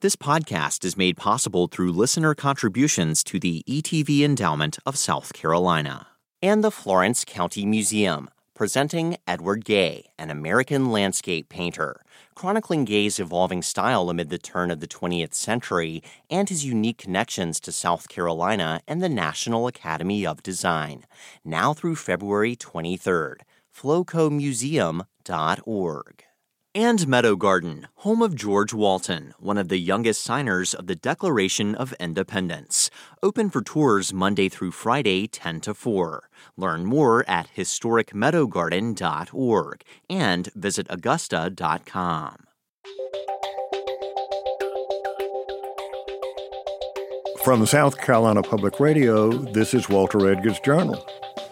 This podcast is made possible through listener contributions to the ETV Endowment of South Carolina. And the Florence County Museum, presenting Edward Gay, an American landscape painter, chronicling Gay's evolving style amid the turn of the 20th century and his unique connections to South Carolina and the National Academy of Design. Now through February 23rd. FlocoMuseum.org. And Meadow Garden, home of George Walton, one of the youngest signers of the Declaration of Independence. Open for tours Monday through Friday, 10 to 4. Learn more at historicmeadowgarden.org and visit augusta.com. From South Carolina Public Radio, this is Walter Edgar's Journal.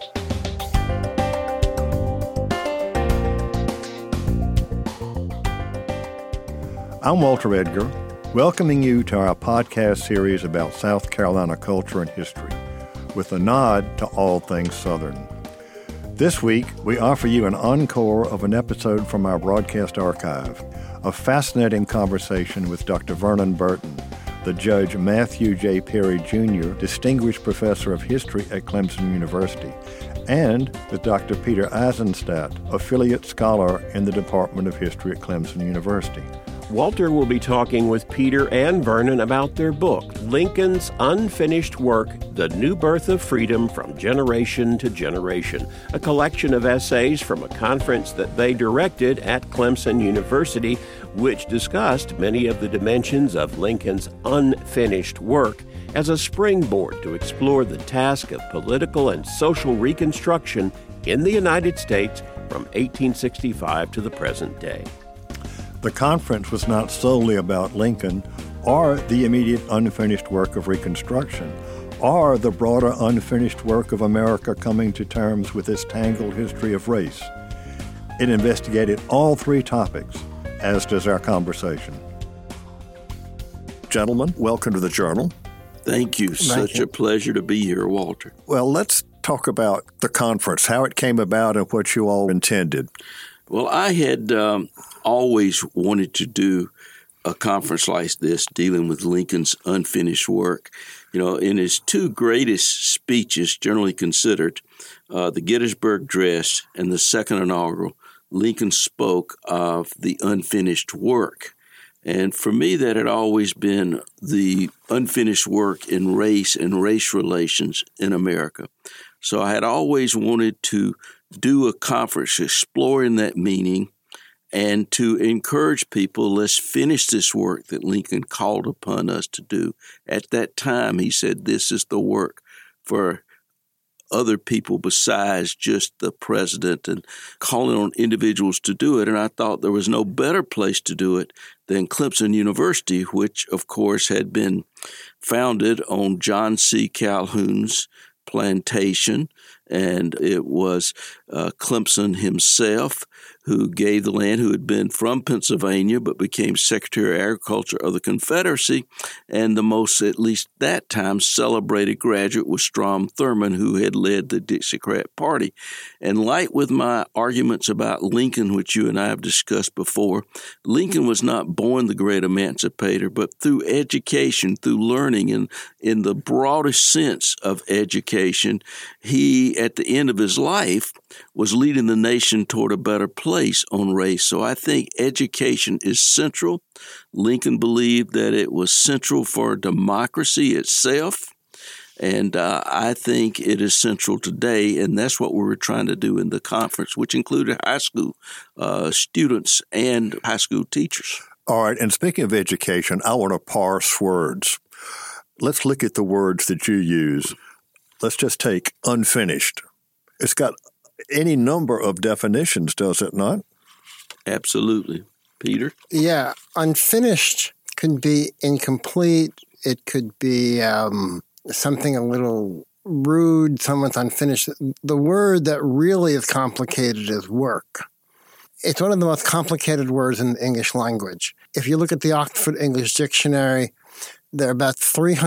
I'm Walter Edgar, welcoming you to our podcast series about South Carolina culture and history, with a nod to all things Southern. This week, we offer you an encore of an episode from our broadcast archive, a fascinating conversation with Dr. Vernon Burton, the Judge Matthew J. Perry, Jr., Distinguished Professor of History at Clemson University, and with Dr. Peter Eisenstadt, Affiliate Scholar in the Department of History at Clemson University. Walter will be talking with Peter and Vernon about their book, Lincoln's Unfinished Work, The New Birth of Freedom from Generation to Generation, a collection of essays from a conference that they directed at Clemson University, which discussed many of the dimensions of Lincoln's unfinished work as a springboard to explore the task of political and social reconstruction in the United States from 1865 to the present day. The conference was not solely about Lincoln or the immediate unfinished work of Reconstruction or the broader unfinished work of America coming to terms with its tangled history of race. It investigated all three topics, as does our conversation. Gentlemen, welcome to the Journal. Thank you. Such a pleasure to be here, Walter. Well, let's talk about the conference, how it came about and what you all intended. Well, I had always wanted to do a conference like this dealing with Lincoln's unfinished work. You know, in his two greatest speeches, generally considered, the Gettysburg Address and the second inaugural, Lincoln spoke of the unfinished work. And for me, that had always been the unfinished work in race and race relations in America. So I had always wanted to do a conference exploring that meaning and to encourage people, let's finish this work that Lincoln called upon us to do. At that time, he said, this is the work for other people besides just the president, and calling on individuals to do it. And I thought there was no better place to do it than Clemson University, which, of course, had been founded on John C. Calhoun's plantation, and it was Clemson himself who gave the land, who had been from Pennsylvania but became Secretary of Agriculture of the Confederacy, and the most, at least that time, celebrated graduate was Strom Thurmond, who had led the Dixiecrat Party. And like with my arguments about Lincoln, which you and I have discussed before, Lincoln was not born the great emancipator, but through education, through learning, and in the broadest sense of education, he, at the end of his life, was leading the nation toward a better place on race. So I think education is central. Lincoln believed that it was central for democracy itself, and I think it is central today, and that's what we were trying to do in the conference, which included high school students and high school teachers. All right, and speaking of education, I want to parse words. Let's look at the words that you use. Let's just take unfinished. It's got any number of definitions, does it not? Absolutely. Peter? Yeah, unfinished could be incomplete. It could be something a little rude. Someone's unfinished. The word that really is complicated is work. It's one of the most complicated words in the English language. If you look at the Oxford English Dictionary, there are about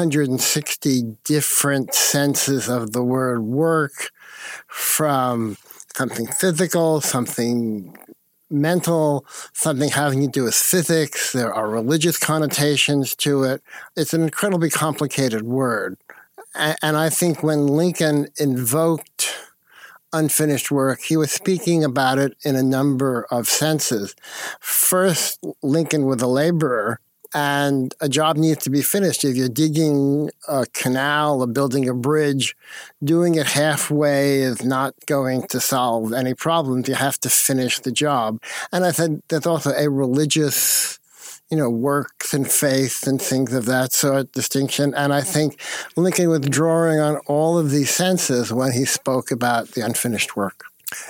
360 different senses of the word work, from something physical, something mental, something having to do with physics. There are religious connotations to it. It's an incredibly complicated word. And I think when Lincoln invoked unfinished work, he was speaking about it in a number of senses. First, Lincoln was a laborer, and a job needs to be finished. If you're digging a canal or building a bridge, doing it halfway is not going to solve any problems. You have to finish the job. And I said there's also a religious, works and faith and things of that sort distinction. And I think Lincoln was drawing on all of these senses when he spoke about the unfinished work.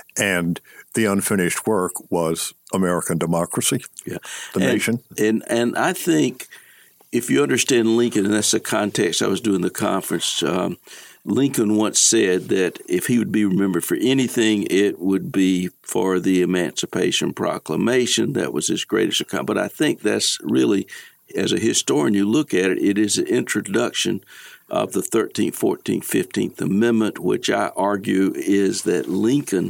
And the unfinished work was American democracy, the nation. And I think if you understand Lincoln, and that's the context I was doing the conference, Lincoln once said that if he would be remembered for anything, it would be for the Emancipation Proclamation. That was his greatest accomplishment. But I think that's really, as a historian, you look at it, it is an introduction of the 13th, 14th, 15th Amendment, which I argue is that Lincoln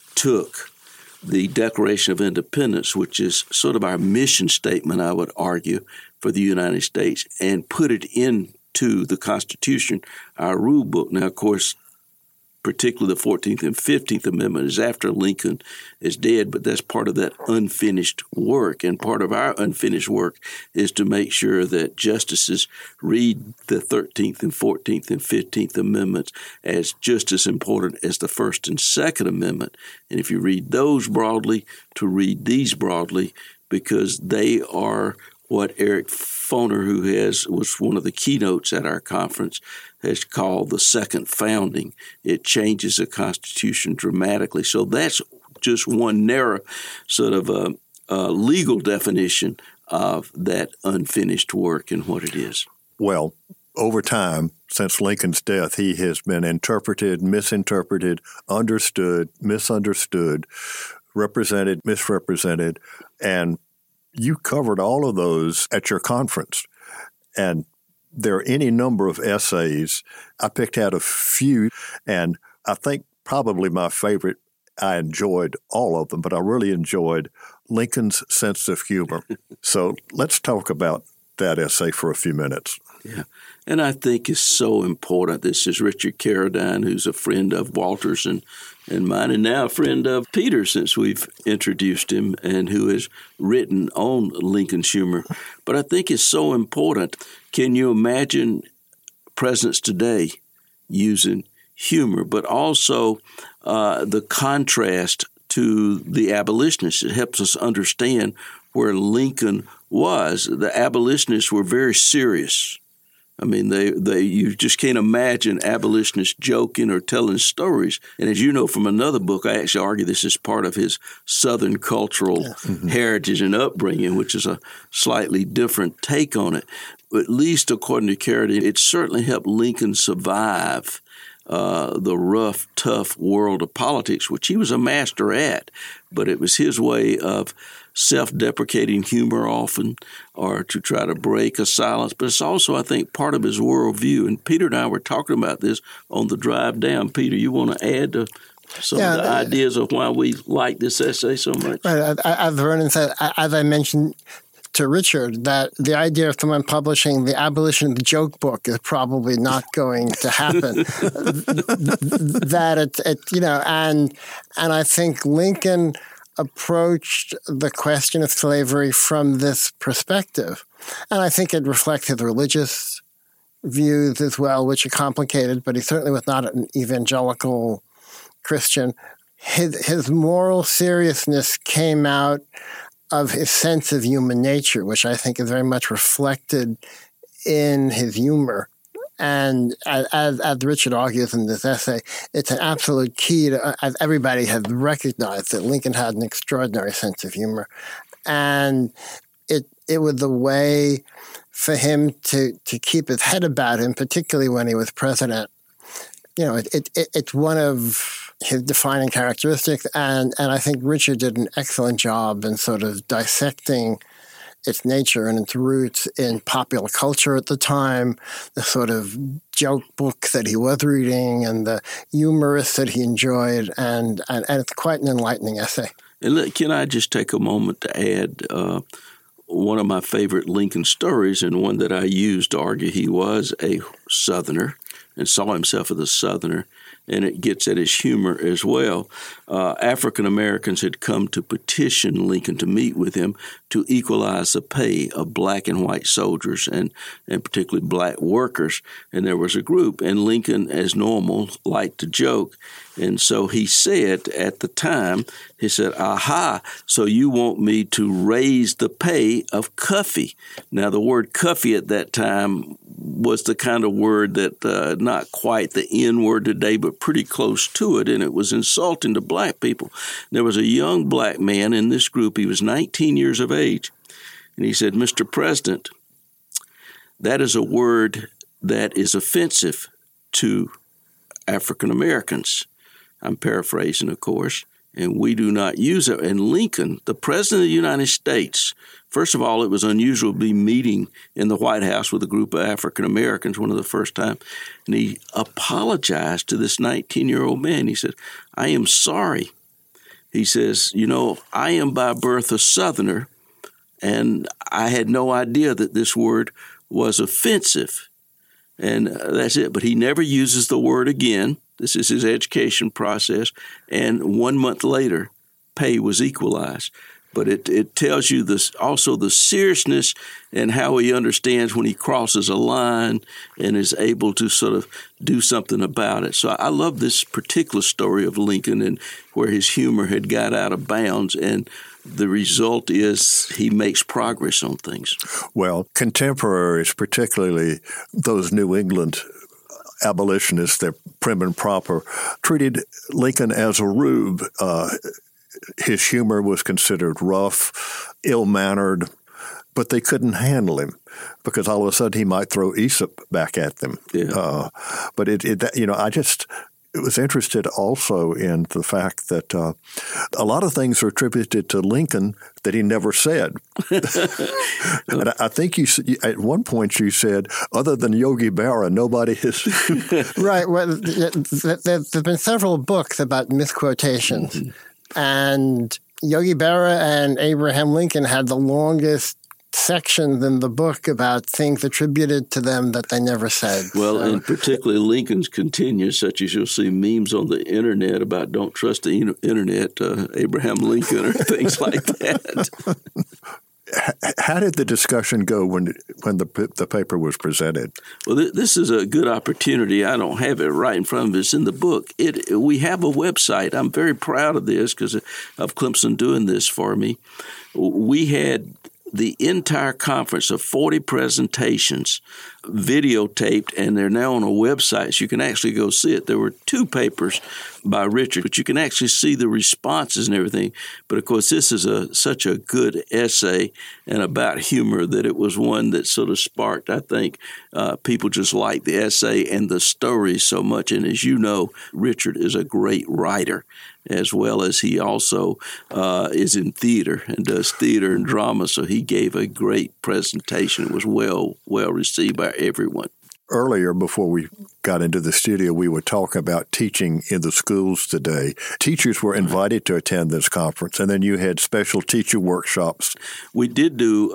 took the Declaration of Independence, which is sort of our mission statement, I would argue, for the United States, and put it into the Constitution, our rule book. Now, of course, particularly the 14th and 15th Amendment is after Lincoln is dead, but that's part of that unfinished work. And part of our unfinished work is to make sure that justices read the 13th and 14th and 15th Amendments as just as important as the First and Second Amendment. And if you read those broadly, to read these broadly, because they are what Eric Foner, who was one of the keynotes at our conference, has called the second founding. It changes the Constitution dramatically. So that's just one narrow sort of legal definition of that unfinished work and what it is. Well, over time, since Lincoln's death, he has been interpreted, misinterpreted, understood, misunderstood, represented, misrepresented, and you covered all of those at your conference. And there are any number of essays. I picked out a few, and I think probably my favorite, I enjoyed all of them, but I really enjoyed Lincoln's sense of humor. So let's talk about that essay for a few minutes. Yeah, and I think it's so important. This is Richard Carradine, who's a friend of Walter's and mine, and now a friend of Peter since we've introduced him, and who has written on Lincoln's humor. But I think it's so important. Can you imagine presidents today using humor, but also the contrast to the abolitionists? It helps us understand where Lincoln was. The abolitionists were very serious. I mean, you just can't imagine abolitionists joking or telling stories. And as you know from another book, I actually argue this is part of his Southern cultural heritage and upbringing, which is a slightly different take on it. But at least according to Carradine, it certainly helped Lincoln survive the rough, tough world of politics, which he was a master at. But it was his way of self-deprecating humor often, or to try to break a silence. But it's also, I think, part of his worldview. And Peter and I were talking about this on the drive down. Peter, you want to add to some of the ideas of why we like this essay so much? Right. As Vernon said, as I mentioned to Richard, that the idea of someone publishing the abolition of the joke book is probably not going to happen. And I think Lincoln approached the question of slavery from this perspective. And I think it reflects his religious views as well, which are complicated, but he certainly was not an evangelical Christian. His moral seriousness came out of his sense of human nature, which I think is very much reflected in his humor. And as Richard argues in this essay, it's an absolute key to, as everybody has recognized, that Lincoln had an extraordinary sense of humor. And it was the way for him to keep his head about him, particularly when he was president. It's one of his defining characteristics. And I think Richard did an excellent job in sort of dissecting its nature and its roots in popular culture at the time, the sort of joke books that he was reading and the humorists that he enjoyed, and it's quite an enlightening essay. And can I just take a moment to add one of my favorite Lincoln stories, and one that I used to argue he was a Southerner and saw himself as a Southerner, and it gets at his humor as well. African Americans had come to petition Lincoln to meet with him to equalize the pay of black and white soldiers and particularly black workers. And there was a group, and Lincoln, as normal, liked to joke. And so he said at the time, he said, "Aha, so you want me to raise the pay of Cuffy." Now, the word Cuffy at that time was the kind of word that not quite the N word today, but pretty close to it, and it was insulting to black people. There was a young black man in this group. He was 19 years of age, and he said, "Mr. President, that is a word that is offensive to African Americans." I'm paraphrasing, of course, and we do not use it. And Lincoln, the President of the United States, first of all, it was unusual to be meeting in the White House with a group of African Americans, one of the first time, and he apologized to this 19-year-old man. He said, "I am sorry." He says, "I am by birth a Southerner, and I had no idea that this word was offensive." And that's it. But he never uses the word again. This is his education process. And 1 month later, pay was equalized. But it tells you also the seriousness and how he understands when he crosses a line and is able to sort of do something about it. So I love this particular story of Lincoln and where his humor had got out of bounds, and the result is he makes progress on things. Well, contemporaries, particularly those New England abolitionists, they're prim and proper, treated Lincoln as a rube. His humor was considered rough, ill-mannered, but they couldn't handle him because all of a sudden he might throw Aesop back at them. Yeah. But I was interested also in the fact that a lot of things are attributed to Lincoln that he never said. And I think at one point you said, other than Yogi Berra, nobody has. Right. Well, there've been several books about misquotations. Mm-hmm. And Yogi Berra and Abraham Lincoln had the longest sections in the book about things attributed to them that they never said. Well, and particularly Lincoln's continues, such as you'll see memes on the internet about "don't trust the internet," Abraham Lincoln, or things like that. How did the discussion go when the paper was presented? Well, this is a good opportunity. I don't have it right in front of us in the book. We have a website. I'm very proud of this because of Clemson doing this for me. We had the entire conference of 40 presentations videotaped, and they're now on a website, so you can actually go see it. There were 2 papers by Richard, but you can actually see the responses and everything. But, of course, this is such a good essay and about humor that it was one that sort of sparked, I think, people just liked the essay and the story so much. And as you know, Richard is a great writer, as well as he also is in theater and does theater and drama. So he gave a great presentation. It was well received by everyone. Earlier, before we got into the studio, we were talking about teaching in the schools today. Teachers were invited to attend this conference, and then you had special teacher workshops. We did do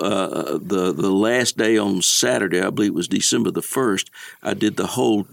the last day on Saturday, I believe it was December the 1st. I did the whole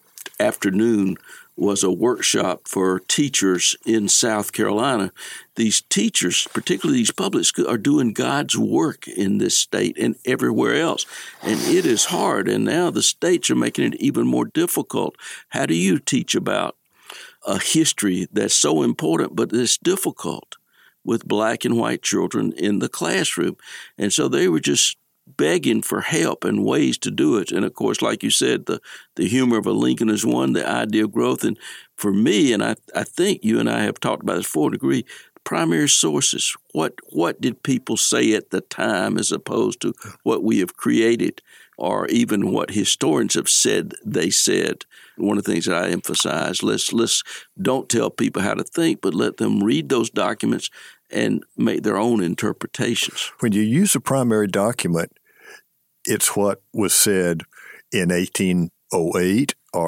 afternoon was a workshop for teachers in South Carolina. These teachers, particularly these public schools, are doing God's work in this state and everywhere else. And it is hard. And now the states are making it even more difficult. How do you teach about a history that's so important, but it's difficult with black and white children in the classroom? And so they were just begging for help and ways to do it. And, of course, like you said, the humor of a Lincoln is one, the idea of growth. And for me, and I think you and I have talked about this before to a degree, primary sources. What did people say at the time as opposed to what we have created or even what historians have said they said? One of the things that I emphasize, let's don't tell people how to think, but let them read those documents and make their own interpretations. When you use a primary document, it's what was said in 1808 or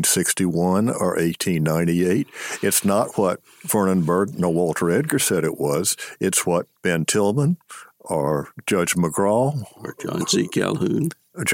1861 or 1898. It's not what Vernon Burden or Walter Edgar said it was. It's what Ben Tillman or Judge McGraw or John C. Calhoun.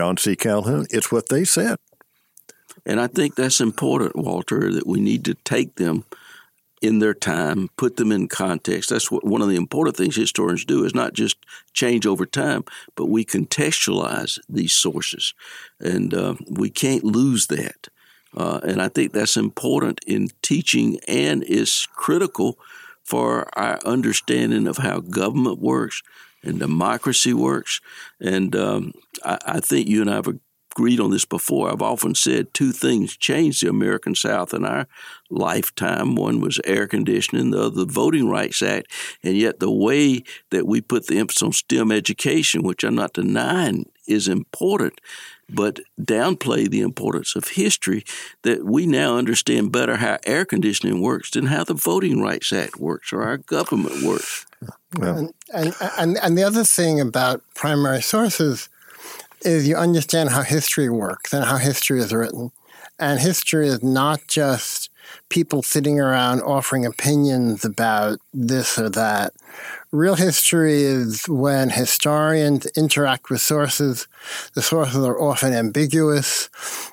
It's what they said. And I think that's important, Walter, that we need to take them in their time, put them in context. That's what one of the important things historians do, is not just change over time, but we contextualize these sources. And we can't lose that. And I think that's important in teaching and is critical for our understanding of how government works and democracy works. And I think you and I have agreed on this before. I've often said two things changed the American South in our lifetime. One was air conditioning, the other the Voting Rights Act. And yet the way that we put the emphasis on STEM education, which I'm not denying is important, but downplay the importance of history, that we now understand better how air conditioning works than how the Voting Rights Act works or our government works. Yeah. And the other thing about primary sources is you understand how history works and how history is written. And history is not just people sitting around offering opinions about this or that. Real history is when historians interact with sources. The sources are often ambiguous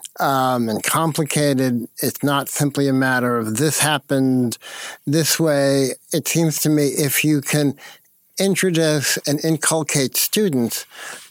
and complicated. It's not simply a matter of this happened this way. It seems to me if you can introduce and inculcate students,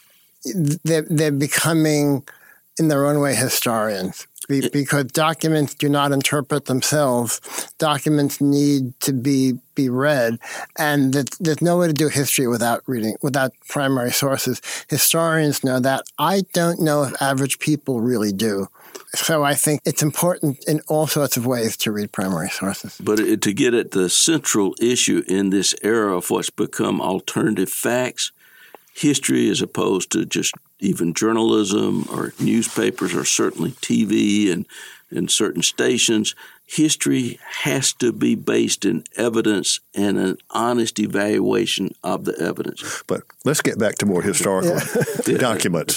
they're becoming, in their own way, historians. Because documents do not interpret themselves. Documents need to be read. And there's no way to do history without primary sources. Historians know that. I don't know if average people really do. So I think it's important in all sorts of ways to read primary sources. But to get at the central issue in this era of what's become alternative facts, history as opposed to just even journalism or newspapers or certainly TV and certain stations, history has to be based in evidence and an honest evaluation of the evidence. But let's get back to more historical documents,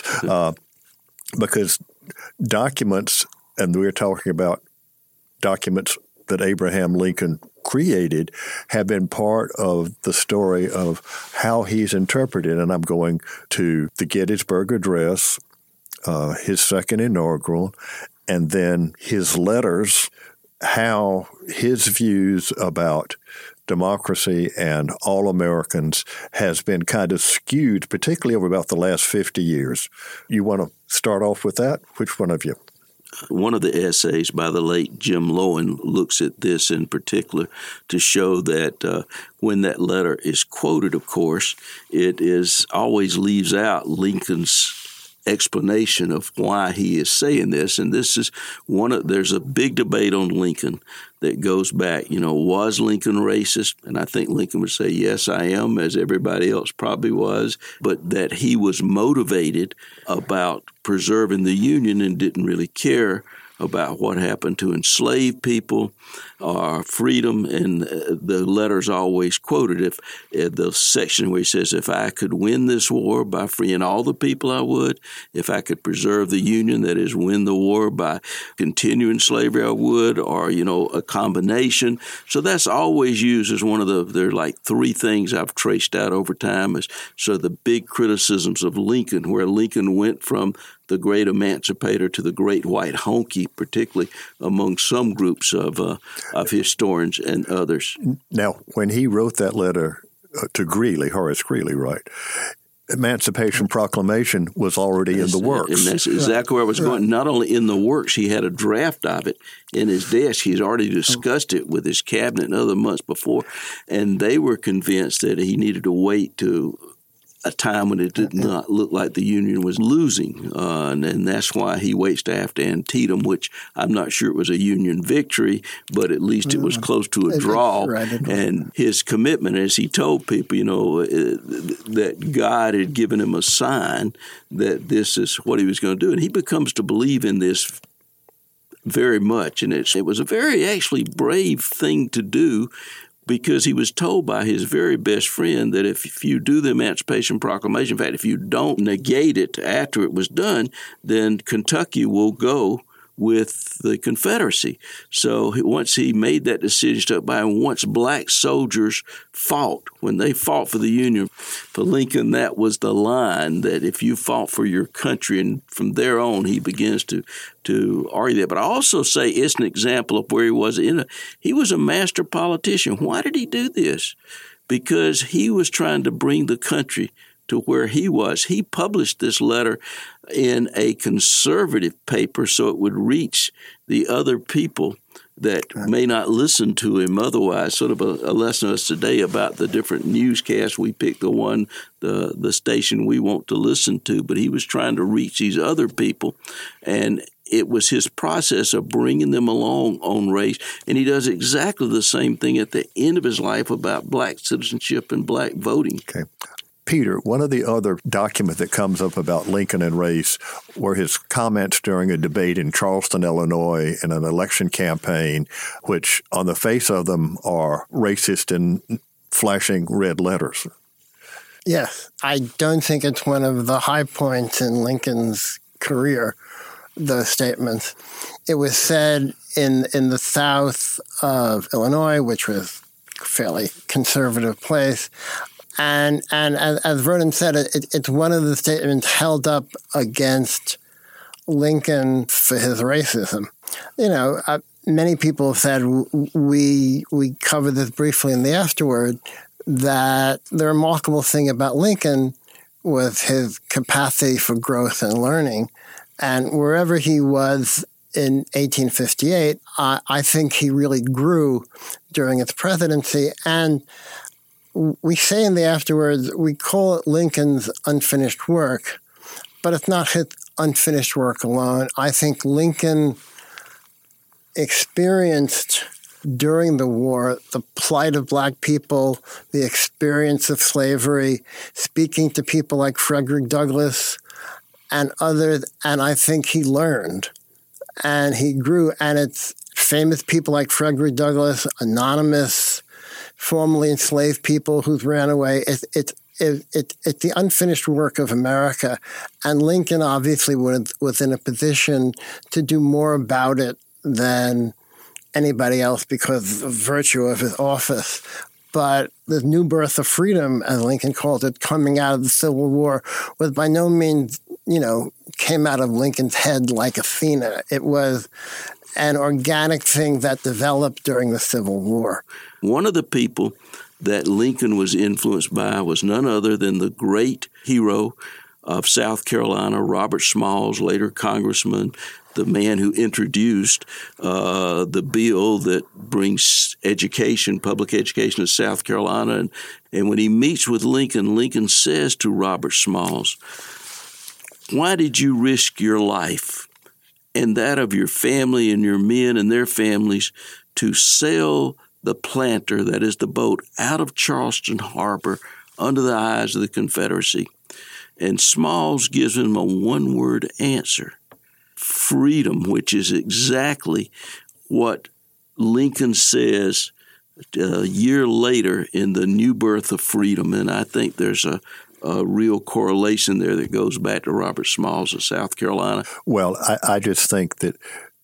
because documents, and we're talking about documents that Abraham Lincoln created, have been part of the story of how he's interpreted. And I'm going to the Gettysburg Address, his second inaugural, and then his letters, how his views about democracy and all Americans has been kind of skewed, particularly over about the last 50 years. You want to start off with that? Which one of you? One of the essays by the late Jim Loewen looks at this in particular to show that when that letter is quoted, of course, it always leaves out Lincoln's explanation of why he is saying this. And this is there's a big debate on Lincoln that goes back, was Lincoln racist? And I think Lincoln would say, yes, I am, as everybody else probably was, but that he was motivated about preserving the Union and didn't really care about what happened to enslaved people or freedom. And the letter's always quoted. If the section where he says, if I could win this war by freeing all the people, I would. If I could preserve the Union, that is, win the war by continuing slavery, I would, or, a combination. So that's always used as one of there are like three things I've traced out over time as so the big criticisms of Lincoln, where Lincoln went from the great emancipator to the great white honky, particularly among some groups of historians and others. Now, when he wrote that letter to Greeley, Horace Greeley, right, Emancipation Proclamation was already in the works. And that's exactly where I was going. Not only in the works, he had a draft of it in his desk. He's already discussed it with his cabinet in other months before, and they were convinced that he needed to wait to a time when it did not look like the Union was losing. And that's why he waits to after Antietam, which I'm not sure it was a Union victory, but at least it was close to a draw. And his commitment, as he told people, that God had given him a sign that this is what he was going to do. And he becomes to believe in this very much. And it was a very actually brave thing to do, because he was told by his very best friend that if you do the Emancipation Proclamation, in fact, if you don't negate it after it was done, then Kentucky will go with the Confederacy. So once he made that decision, stuck by, and once black soldiers fought, when they fought for the Union, for Lincoln, that was the line that if you fought for your country, and from there on, he begins to argue that. But I also say it's an example of where he was. He was a master politician. Why did he do this? Because he was trying to bring the country to where he was. He published this letter in a conservative paper so it would reach the other people that may not listen to him otherwise. Sort of a lesson to us today about the different newscasts. We pick the station we want to listen to, but he was trying to reach these other people, and it was his process of bringing them along on race. And he does exactly the same thing at the end of his life about black citizenship and black voting. Okay. Peter, one of the other documents that comes up about Lincoln and race were his comments during a debate in Charleston, Illinois, in an election campaign, which on the face of them are racist in flashing red letters. Yes, I don't think it's one of the high points in Lincoln's career, those statements. It was said in the south of Illinois, which was a fairly conservative place. And as Vernon said, it's one of the statements held up against Lincoln for his racism. Many people have said, we covered this briefly in the afterword, that the remarkable thing about Lincoln was his capacity for growth and learning. And wherever he was in 1858, I think he really grew during his presidency. And we say in the afterwards, we call it Lincoln's unfinished work, but it's not his unfinished work alone. I think Lincoln experienced during the war the plight of black people, the experience of slavery, speaking to people like Frederick Douglass and others, and I think he learned and he grew. And it's famous people like Frederick Douglass, anonymous, formerly enslaved people who ran away. It's the unfinished work of America. And Lincoln obviously was in a position to do more about it than anybody else because of virtue of his office. But the new birth of freedom, as Lincoln called it, coming out of the Civil War, was by no means, came out of Lincoln's head like Athena. It was an organic thing that developed during the Civil War. One of the people that Lincoln was influenced by was none other than the great hero of South Carolina, Robert Smalls, later congressman, the man who introduced the bill that brings education, public education to South Carolina. And when he meets with Lincoln, Lincoln says to Robert Smalls, "Why did you risk your life and that of your family and your men and their families to sail the Planter, that is the boat, out of Charleston Harbor under the eyes of the Confederacy?" And Smalls gives him a one-word answer: freedom, which is exactly what Lincoln says a year later in The New Birth of Freedom. And I think there's a real correlation there that goes back to Robert Smalls of South Carolina. Well, I just think that,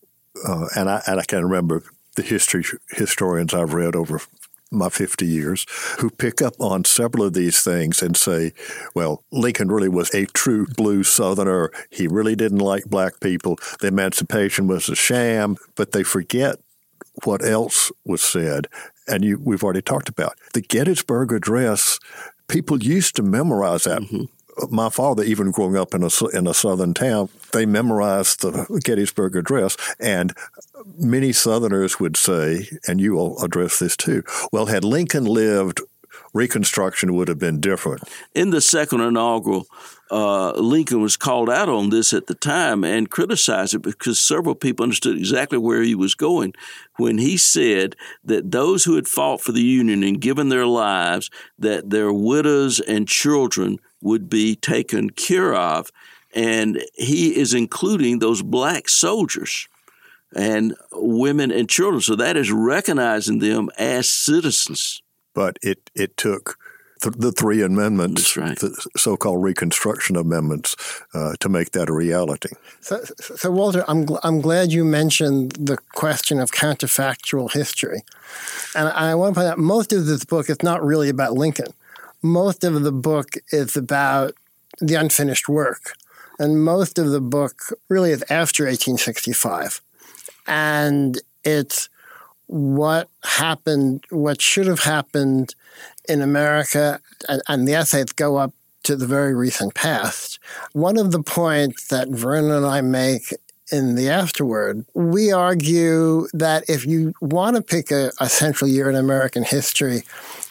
and I can remember the historians I've read over my 50 years who pick up on several of these things and say, well, Lincoln really was a true blue Southerner. He really didn't like black people. The Emancipation was a sham, but they forget what else was said. And we've already talked about the Gettysburg Address. People used to memorize that. Mm-hmm. My father, even growing up in a southern town, they memorized the Gettysburg Address, and many Southerners would say, and you will address this too, well, had Lincoln lived, Reconstruction would have been different. In the second inaugural, Lincoln was called out on this at the time and criticized it because several people understood exactly where he was going when he said that those who had fought for the Union and given their lives, that their widows and children would be taken care of. And he is including those black soldiers and women and children. So that is recognizing them as citizens. But it took the three amendments, That's right. the so-called Reconstruction amendments, to make that a reality. So Walter, I'm glad you mentioned the question of counterfactual history. And I want to point out, most of this book is not really about Lincoln. Most of the book is about the unfinished work. And most of the book really is after 1865. And it's what happened, what should have happened in America, and the essays go up to the very recent past. One of the points that Vernon and I make in the afterword, we argue that if you want to pick a central year in American history,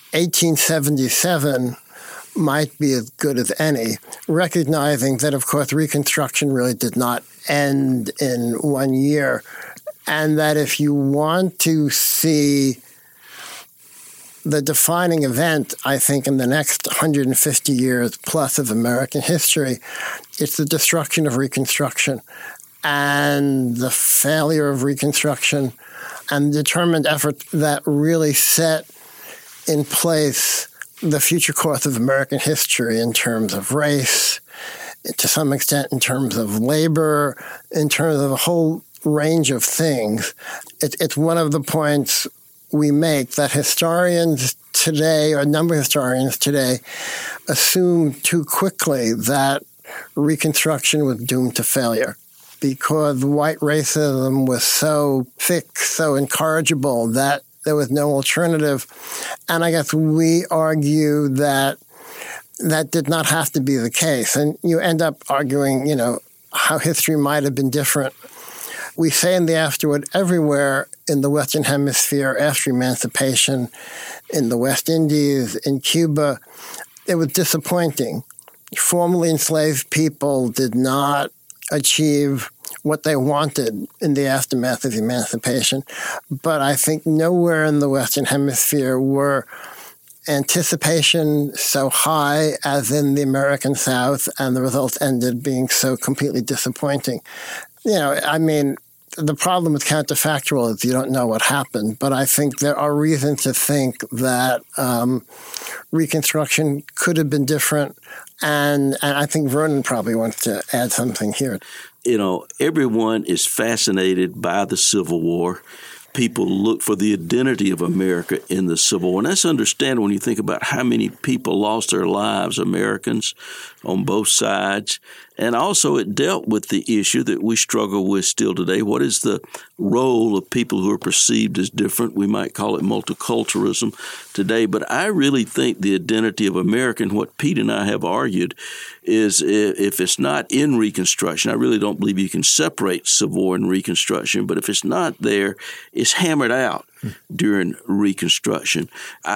1877 might be as good as any, recognizing that, of course, Reconstruction really did not end in 1 year, and that if you want to see the defining event, I think, in the next 150 years plus of American history, it's the destruction of Reconstruction and the failure of Reconstruction and determined effort that really set in place the future course of American history in terms of race, to some extent in terms of labor, in terms of a whole range of things. It's one of the points we make that historians today, or a number of historians today, assume too quickly that Reconstruction was doomed to failure because white racism was so thick, so incorrigible that there was no alternative. And I guess we argue that that did not have to be the case. And you end up arguing, how history might have been different. We say in the afterword, everywhere in the Western Hemisphere after emancipation, in the West Indies, in Cuba, it was disappointing. Formerly enslaved people did not achieve what they wanted in the aftermath of emancipation. But I think nowhere in the Western Hemisphere were anticipation so high as in the American South, and the results ended being so completely disappointing. The problem with counterfactual is you don't know what happened, but I think there are reasons to think that Reconstruction could have been different, and I think Vernon probably wants to add something here. Everyone is fascinated by the Civil War. People look for the identity of America in the Civil War. And that's understandable when you think about how many people lost their lives, Americans on both sides. And also it dealt with the issue that we struggle with still today. What is the role of people who are perceived as different? We might call it multiculturalism today. But I really think the identity of America, and what Pete and I have argued, is if it's not in Reconstruction, I really don't believe you can separate Civil War and Reconstruction, but if it's not there, it's hammered out during Reconstruction.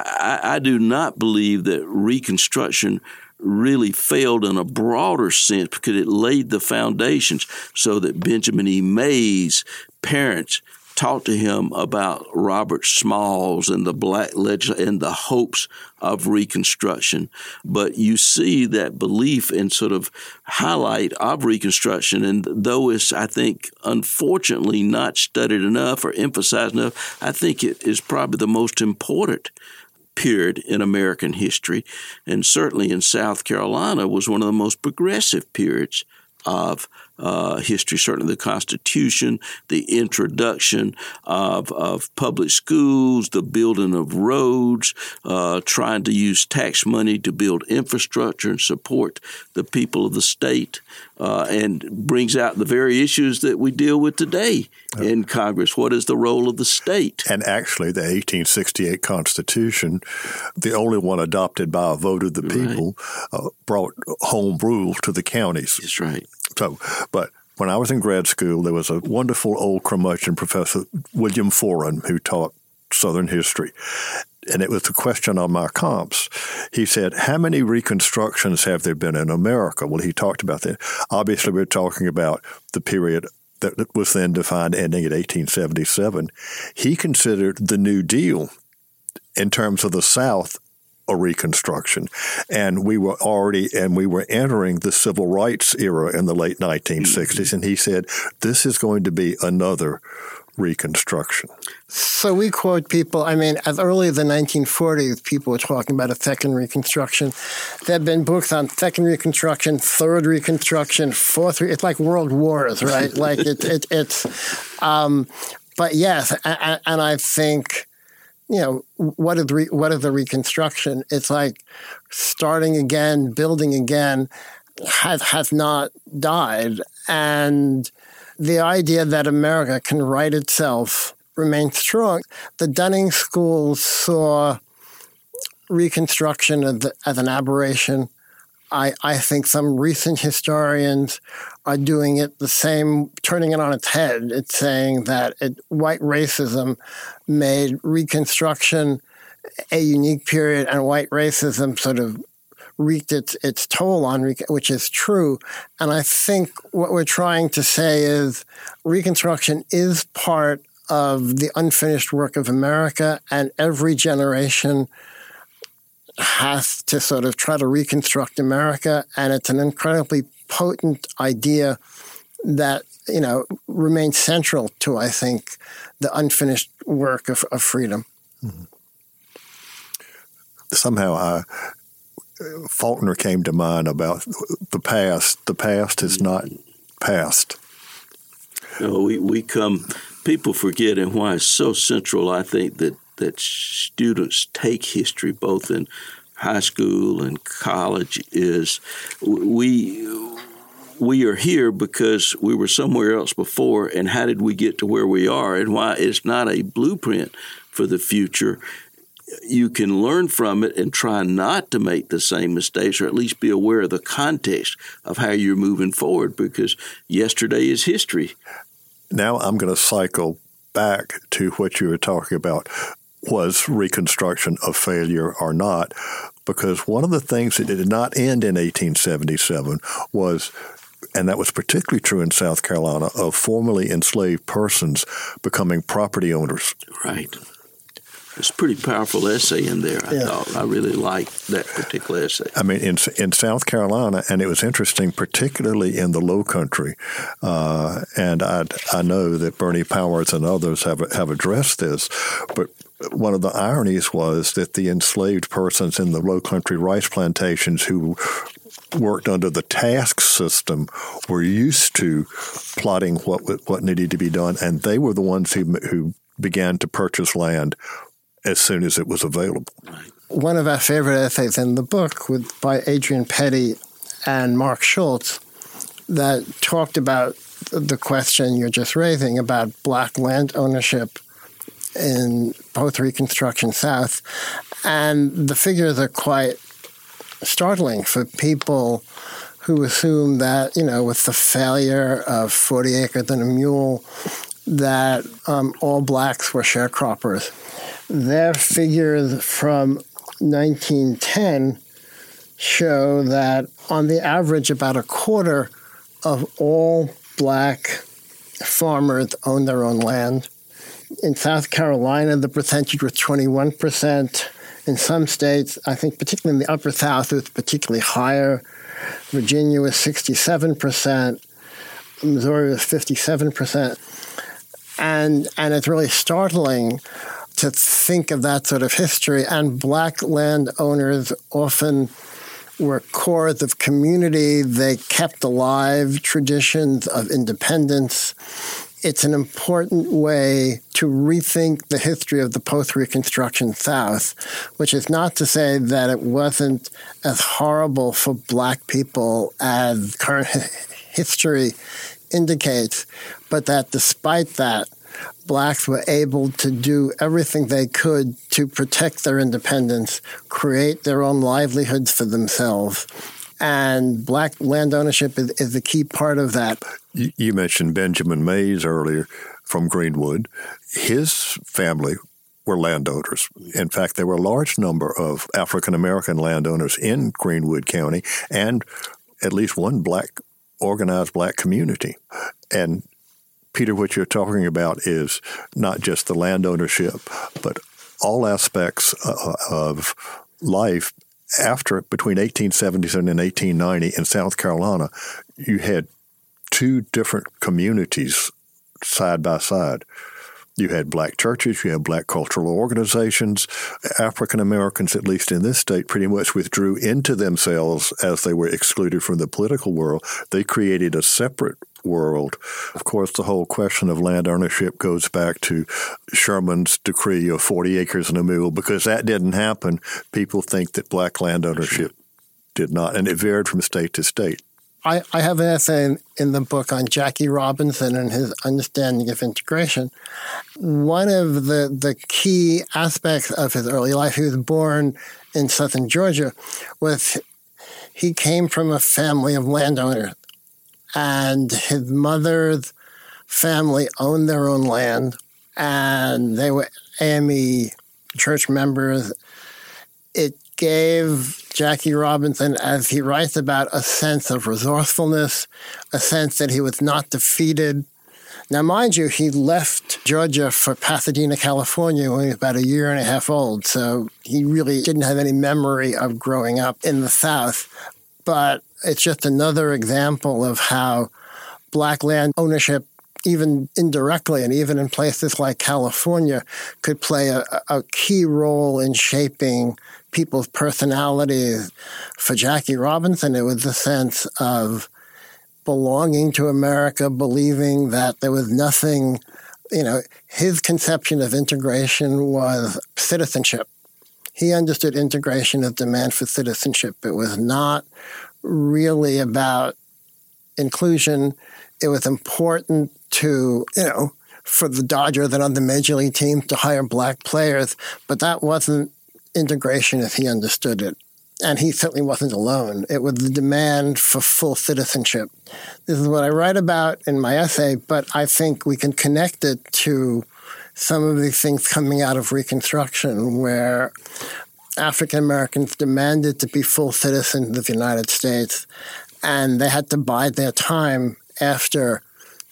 I do not believe that Reconstruction really failed in a broader sense because it laid the foundations so that Benjamin E. Mays' parents talked to him about Robert Smalls and the black and the hopes of Reconstruction. But you see that belief and sort of highlight of Reconstruction, and though it's, I think, unfortunately not studied enough or emphasized enough, I think it is probably the most important period in American history, and certainly in South Carolina was one of the most progressive periods of history, certainly the Constitution, the introduction of public schools, the building of roads, trying to use tax money to build infrastructure and support the people of the state, and brings out the very issues that we deal with today in Congress. What is the role of the state? And actually, the 1868 Constitution, the only one adopted by a vote of the people, brought home rule to the counties. That's right. So, but when I was in grad school, there was a wonderful old curmudgeon, Professor William Foran, who taught Southern history. And it was a question on my comps. He said, how many reconstructions have there been in America? Well, he talked about that. Obviously, we're talking about the period that was then defined ending at 1877. He considered the New Deal in terms of the South a reconstruction. And we were entering the civil rights era in the late 1960s. And he said, this is going to be another Reconstruction? So we quote people, as early as the 1940s, people were talking about a second Reconstruction. There have been books on second Reconstruction, third Reconstruction, fourth, it's like world wars, right? Like but yes, and I think, what is the Reconstruction? It's like starting again, building again, has not died. And the idea that America can right itself remains strong. The Dunning School saw Reconstruction as an aberration. I think some recent historians are doing it the same, turning it on its head. It's saying that white racism made Reconstruction a unique period, and white racism sort of wreaked its toll on, which is true. And I think what we're trying to say is Reconstruction is part of the unfinished work of America, and every generation has to sort of try to reconstruct America. And it's an incredibly potent idea that, remains central to, I think, the unfinished work of freedom. Mm-hmm. Somehow Faulkner came to mind about the past. The past is not past. People forget, and why it's so central, I think, that students take history both in high school and college, is we are here because we were somewhere else before, and how did we get to where we are, and why it's not a blueprint for the future. You can learn from it and try not to make the same mistakes, or at least be aware of the context of how you're moving forward, because yesterday is history. Now I'm going to cycle back to what you were talking about. Was Reconstruction a failure or not? Because one of the things that did not end in 1877 was, and that was particularly true in South Carolina, of formerly enslaved persons becoming property owners. Right. It's a pretty powerful essay in there, I thought. I really liked that particular essay. In South Carolina, and it was interesting, particularly in the Low Country, and I know that Bernie Powers and others have addressed this, but one of the ironies was that the enslaved persons in the Low Country rice plantations who worked under the task system were used to plotting what needed to be done, and they were the ones who began to purchase land as soon as it was available. One of our favorite essays in the book by Adrian Petty and Mark Schultz that talked about the question you're just raising about black land ownership in both Reconstruction South. And the figures are quite startling for people who assume that, with the failure of 40 Acres and a Mule, that all blacks were sharecroppers. Their figures from 1910 show that on the average about a quarter of all black farmers own their own land. In South Carolina, the percentage was 21%. In some states, I think particularly in the Upper South, it was particularly higher. Virginia was 67%. Missouri was 57%. And it's really startling to think of that sort of history. And black landowners often were cores of community. They kept alive traditions of independence. It's an important way to rethink the history of the post-Reconstruction South, which is not to say that it wasn't as horrible for black people as current history indicates, but that despite that, blacks were able to do everything they could to protect their independence, create their own livelihoods for themselves. And black land ownership is a key part of that. You mentioned Benjamin Mays earlier from Greenwood. His family were landowners. In fact, there were a large number of African-American landowners in Greenwood County and at least one organized black community. And Peter, what you're talking about is not just the land ownership, but all aspects of life. Between 1877 and 1890 in South Carolina, you had two different communities side by side. You had black churches, you had black cultural organizations. African Americans, at least in this state, pretty much withdrew into themselves as they were excluded from the political world. They created a separate world. Of course, the whole question of land ownership goes back to Sherman's decree of 40 acres and a mule. Because that didn't happen, people think that black land ownership did not, and it varied from state to state. I have an essay in the book on Jackie Robinson and his understanding of integration. One of the key aspects of his early life, he was born in southern Georgia, was he came from a family of landowners. And his mother's family owned their own land, and they were AME church members. It gave Jackie Robinson, as he writes about, a sense of resourcefulness, a sense that he was not defeated. Now, mind you, he left Georgia for Pasadena, California when he was about a year and a half old, so he really didn't have any memory of growing up in the South. But it's just another example of how black land ownership, even indirectly and even in places like California, could play a key role in shaping people's personalities. For Jackie Robinson, it was the sense of belonging to America, believing that there was nothing, his conception of integration was citizenship. He understood integration as demand for citizenship. It was not really about inclusion. It was important to, for the Dodgers and other major league teams to hire black players, but that wasn't integration as he understood it. And he certainly wasn't alone. It was the demand for full citizenship. This is what I write about in my essay, but I think we can connect it to some of these things coming out of Reconstruction, where African Americans demanded to be full citizens of the United States, and they had to bide their time after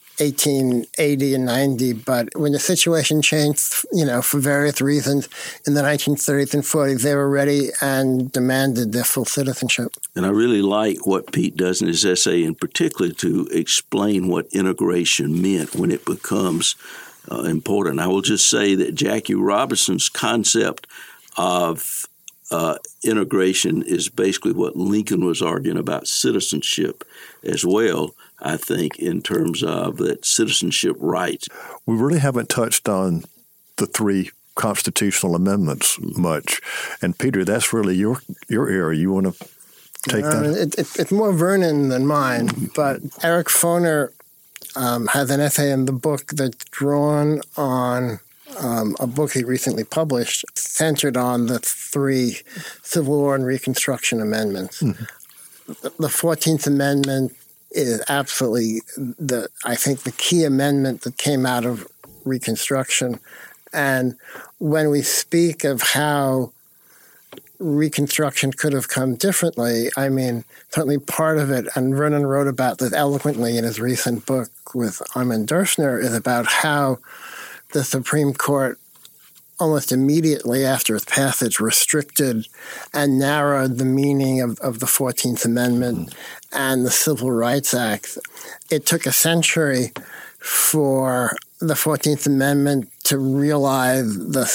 1880 and 90. But when the situation changed, for various reasons in the 1930s and 40s, they were ready and demanded their full citizenship. And I really like what Pete does in his essay, in particular to explain what integration meant when it becomes important. I will just say that Jackie Robinson's concept of integration is basically what Lincoln was arguing about citizenship as well, I think, in terms of that citizenship rights. We really haven't touched on the three constitutional amendments much. And Peter, that's really your area. You want to take that? It's more Vernon than mine, but Eric Foner has an essay in the book that's drawn on a book he recently published centered on the three Civil War and Reconstruction amendments. Mm-hmm. The 14th Amendment is absolutely, I think, the key amendment that came out of Reconstruction. And when we speak of how Reconstruction could have come differently, I mean, certainly part of it, and Vernon wrote about this eloquently in his recent book with Armin Derfner, is about how the Supreme Court almost immediately after its passage restricted and narrowed the meaning of the 14th Amendment and the Civil Rights Act. It took a century for the 14th Amendment to realize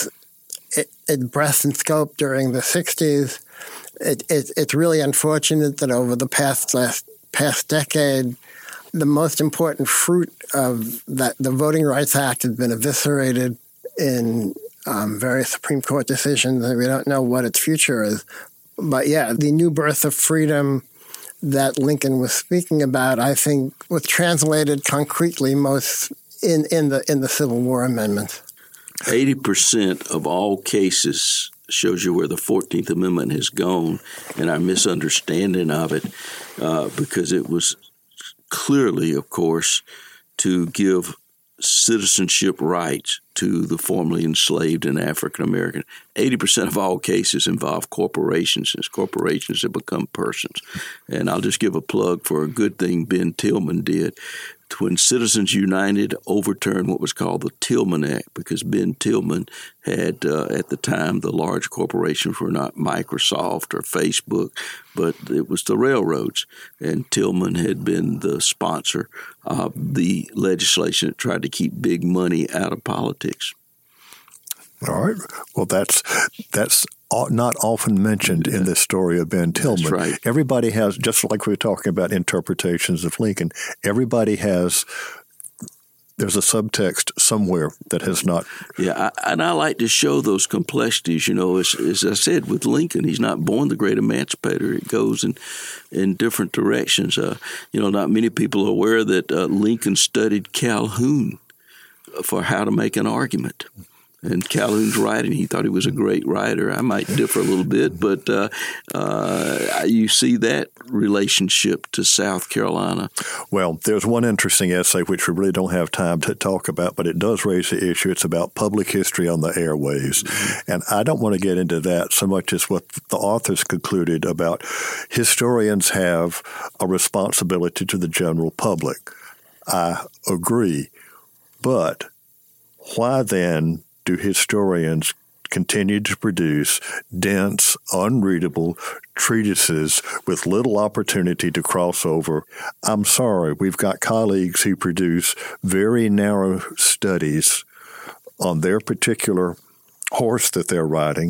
its breadth and scope during the 60s. It's really unfortunate that over the past decade, the most important fruit of that, the Voting Rights Act, has been eviscerated in various Supreme Court decisions, and we don't know what its future is. But yeah, the new birth of freedom that Lincoln was speaking about, I think, was translated concretely most in the Civil War amendments. 80% of all cases shows you where the 14th Amendment has gone and our misunderstanding of it, because it was clearly, of course, to give citizenship rights to the formerly enslaved and African American. 80% of all cases involve corporations, since corporations have become persons. And I'll just give a plug for a good thing Ben Tillman did. when Citizens United overturned what was called the Tillman Act, because Ben Tillman had, at the time, the large corporations were not Microsoft or Facebook, but it was the railroads. And Tillman had been the sponsor of the legislation that tried to keep big money out of politics. All right. Well, that's not often mentioned in this story of Ben Tillman. That's right. Everybody has, just like we were talking about interpretations of Lincoln, everybody has, there's a subtext somewhere that has not. Yeah, and I like to show those complexities. As I said, with Lincoln, he's not born the great emancipator. It goes in different directions. Not many people are aware that Lincoln studied Calhoun for how to make an argument. And Calhoun's writing, he thought he was a great writer. I might differ a little bit, but you see that relationship to South Carolina. Well, there's one interesting essay which we really don't have time to talk about, but it does raise the issue. It's about public history on the airwaves. Mm-hmm. And I don't want to get into that so much as what the authors concluded about historians have a responsibility to the general public. I agree. But why then do historians continue to produce dense, unreadable treatises with little opportunity to cross over? I'm sorry, we've got colleagues who produce very narrow studies on their particular horse that they're riding,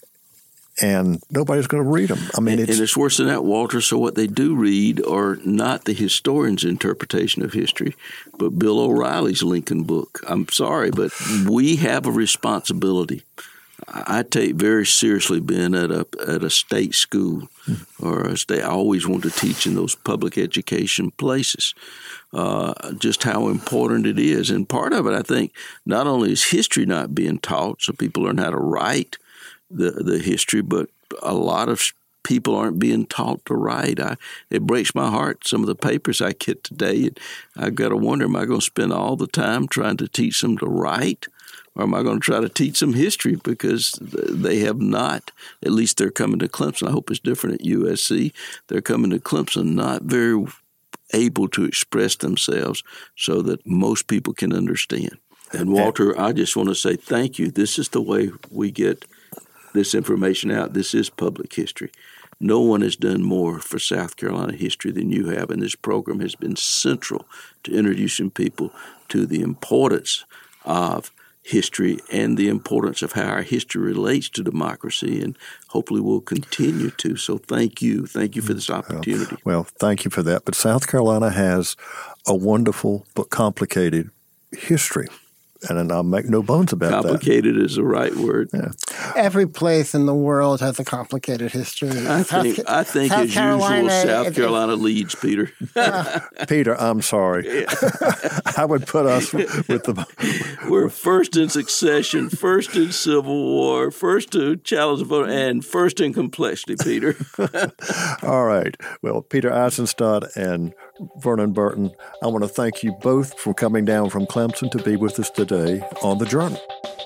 and nobody's going to read them. I mean, it's worse than that, Walter. So what they do read are not the historian's interpretation of history, but Bill O'Reilly's Lincoln book. I'm sorry, but we have a responsibility. I take very seriously being at a state school or a state. I always want to teach in those public education places. Just how important it is, and part of it, I think, not only is history not being taught, so people learn how to write the history, but a lot of people aren't being taught to write. It breaks my heart, some of the papers I get today, and I've got to wonder, am I going to spend all the time trying to teach them to write, or am I going to try to teach them history? Because they have not, at least they're coming to Clemson. I hope it's different at USC. They're coming to Clemson not very able to express themselves so that most people can understand. And Walter, I just want to say thank you. This is the way we get this information out. This is public history. No one has done more for South Carolina history than you have, and this program has been central to introducing people to the importance of history and the importance of how our history relates to democracy, and hopefully will continue to. So thank you. Thank you for this opportunity. Well, thank you for that. But South Carolina has a wonderful but complicated history. And I'll make no bones about that. Complicated is the right word. Yeah. Every place in the world has a complicated history. I think as usual, South Carolina leads, Peter. Peter, I'm sorry. I would put us with the... We're first in succession, first in Civil War, first to challenge the vote, and first in complexity, Peter. All right. Well, Peter Eisenstadt and Vernon Burton, I want to thank you both for coming down from Clemson to be with us today on The Journal.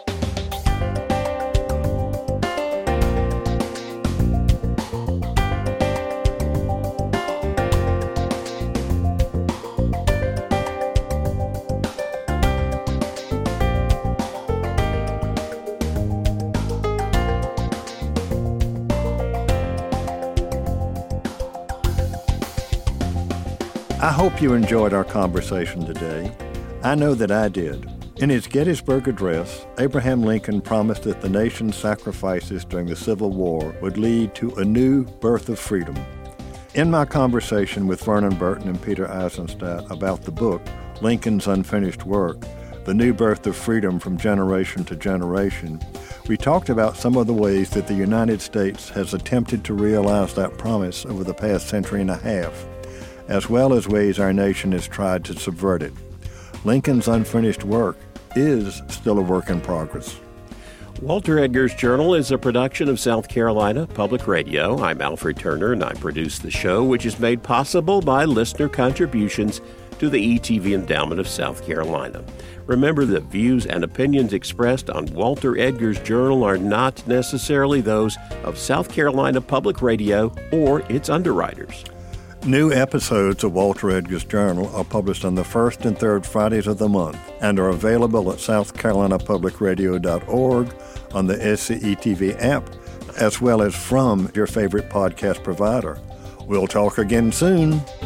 I hope you enjoyed our conversation today. I know that I did. In his Gettysburg Address, Abraham Lincoln promised that the nation's sacrifices during the Civil War would lead to a new birth of freedom. In my conversation with Vernon Burton and Peter Eisenstadt about the book, Lincoln's Unfinished Work, The New Birth of Freedom from Generation to Generation, we talked about some of the ways that the United States has attempted to realize that promise over the past century and a half, as well as ways our nation has tried to subvert it. Lincoln's Unfinished Work is still a work in progress. Walter Edgar's Journal is a production of South Carolina Public Radio. I'm Alfred Turner, and I produce the show, which is made possible by listener contributions to the ETV Endowment of South Carolina. Remember that views and opinions expressed on Walter Edgar's Journal are not necessarily those of South Carolina Public Radio or its underwriters. New episodes of Walter Edgar's Journal are published on the first and third Fridays of the month and are available at southcarolinapublicradio.org, on the SCETV app, as well as from your favorite podcast provider. We'll talk again soon.